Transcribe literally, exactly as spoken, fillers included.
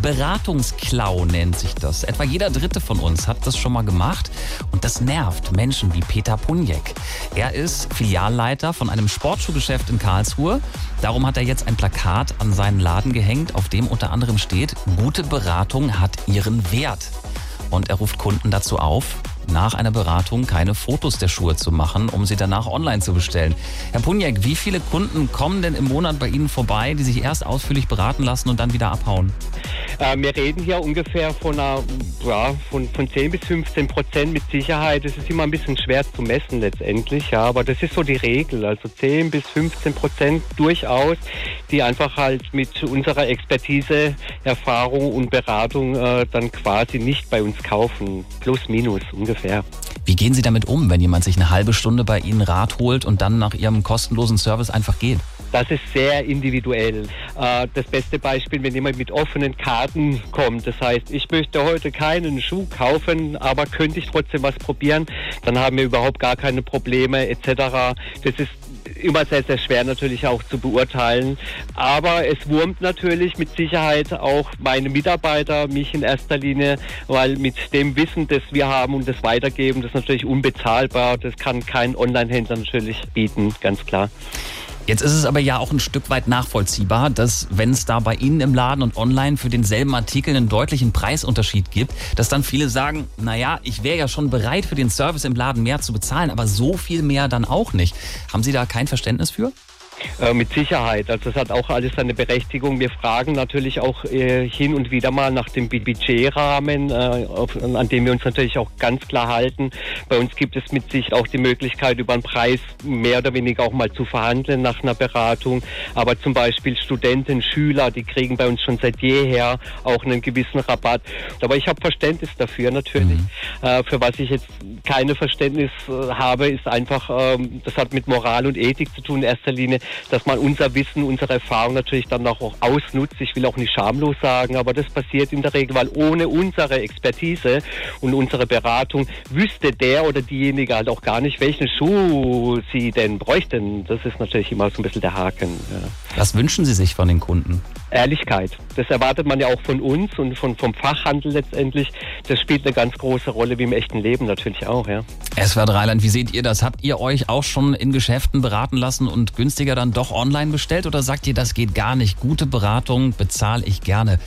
Beratungsklau nennt sich das. Etwa jeder Dritte von uns hat das schon mal gemacht und das nervt Menschen wie Peter Punjek. Er ist Filialleiter von einem Sportschuhgeschäft in Karlsruhe. Darum hat er jetzt ein Plakat an seinen Laden gehängt, auf dem unter anderem steht: Gute Beratung hat ihren Wert. Und er ruft Kunden dazu auf, nach einer Beratung keine Fotos der Schuhe zu machen, um sie danach online zu bestellen. Herr Punjek, wie viele Kunden kommen denn im Monat bei Ihnen vorbei, die sich erst ausführlich beraten lassen und dann wieder abhauen? Äh, wir reden hier ungefähr von, einer, ja, von, von zehn bis fünfzehn Prozent mit Sicherheit. Das ist immer ein bisschen schwer zu messen letztendlich, ja, aber das ist so die Regel. Also zehn bis fünfzehn Prozent durchaus, die einfach halt mit unserer Expertise, Erfahrung und Beratung äh, dann quasi nicht bei uns kaufen. Plus, minus ungefähr. Wie gehen Sie damit um, wenn jemand sich eine halbe Stunde bei Ihnen Rat holt und dann nach Ihrem kostenlosen Service einfach geht? Das ist sehr individuell. Das beste Beispiel, wenn jemand mit offenen Karten kommt, das heißt, ich möchte heute keinen Schuh kaufen, aber könnte ich trotzdem was probieren, dann haben wir überhaupt gar keine Probleme et cetera. Das ist immer sehr, sehr schwer natürlich auch zu beurteilen. Aber es wurmt natürlich mit Sicherheit auch meine Mitarbeiter, mich in erster Linie, weil mit dem Wissen, das wir haben und das Weitergeben, das ist natürlich unbezahlbar. Das kann kein Online-Händler natürlich bieten, ganz klar. Jetzt ist es aber ja auch ein Stück weit nachvollziehbar, dass wenn es da bei Ihnen im Laden und online für denselben Artikel einen deutlichen Preisunterschied gibt, dass dann viele sagen, naja, ich wäre ja schon bereit für den Service im Laden mehr zu bezahlen, aber so viel mehr dann auch nicht. Haben Sie da kein Verständnis für? Äh, mit Sicherheit. Also das hat auch alles seine Berechtigung. Wir fragen natürlich auch äh, hin und wieder mal nach dem Budgetrahmen, äh, auf, an dem wir uns natürlich auch ganz klar halten. Bei uns gibt es mit sich auch die Möglichkeit, über einen Preis mehr oder weniger auch mal zu verhandeln nach einer Beratung. Aber zum Beispiel Studenten, Schüler, die kriegen bei uns schon seit jeher auch einen gewissen Rabatt. Aber ich habe Verständnis dafür natürlich. Mhm. Äh, für was ich jetzt keine Verständnis äh, habe, ist einfach, äh, das hat mit Moral und Ethik zu tun in erster Linie, dass man unser Wissen, unsere Erfahrung natürlich dann auch ausnutzt. Ich will auch nicht schamlos sagen, aber das passiert in der Regel, weil ohne unsere Expertise und unsere Beratung wüsste der oder diejenige halt auch gar nicht, welchen Schuh sie denn bräuchten. Das ist natürlich immer so ein bisschen der Haken. Ja. Was wünschen Sie sich von den Kunden? Ehrlichkeit. Das erwartet man ja auch von uns und von, vom Fachhandel letztendlich. Das spielt eine ganz große Rolle, wie im echten Leben natürlich auch, ja. S W R drei Rheinland, wie seht ihr das? Habt ihr euch auch schon in Geschäften beraten lassen und günstiger dann doch online bestellt oder sagt ihr, das geht gar nicht? Gute Beratung bezahle ich gerne.